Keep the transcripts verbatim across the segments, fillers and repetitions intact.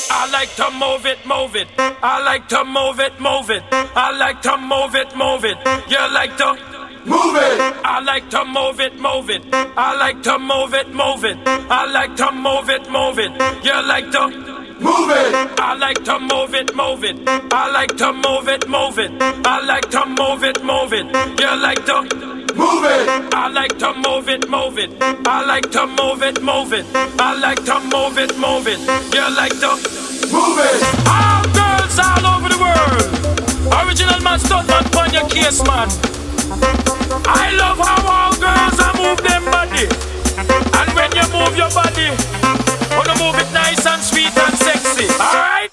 I like to move it, move it. I like to move it, move it. I like to move it, move it. You like to move it. I like to move it, move it. I like to move it, move it. I like to move it, move it. You like to move it. I like to move it, move it. I like to move it, move it. I like to move it, move it. You like to move it. I like to move it, move it. I like to move it, move it. I like to move it, move it. You like to move it. All girls all over the world. Original man, stunt man, pon your case, man. I love how all girls are move them body. And when you move your body, wanna move it nice and sweet and sexy. Alright?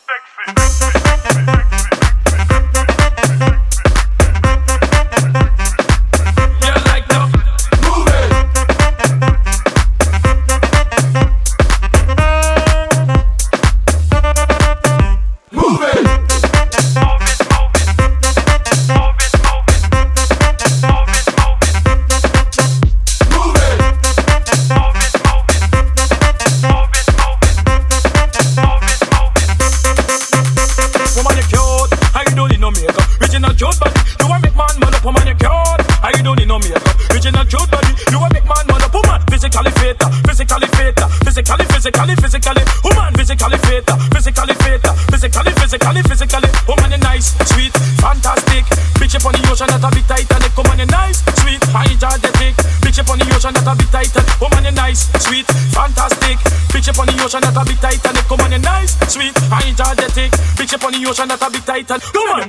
Physically, physically, woman, physically fit, physically fit, physically, physically, physically, woman, you nice, sweet, fantastic. Bitch up on the ocean that a bit Titanic, woman, you nice, sweet, energetic. Bitch up on the ocean that a bit Titanic, woman, you nice, sweet, fantastic. Bitch up on the ocean that a bit Titanic, woman, you nice, sweet, energetic. Bitch up on the ocean that a bit Titanic, woman.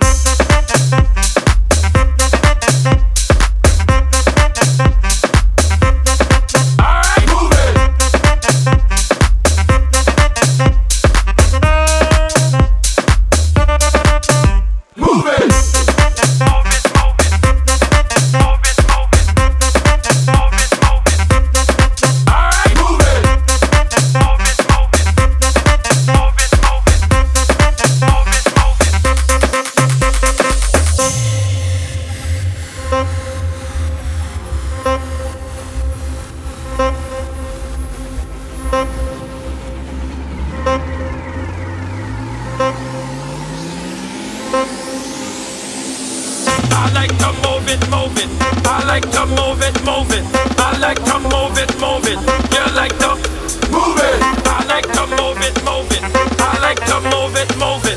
I like to move it, move it. I like to move it, move it. I like to move it, move it. You like to move it. I like to move it, move it. I like to move it, move it.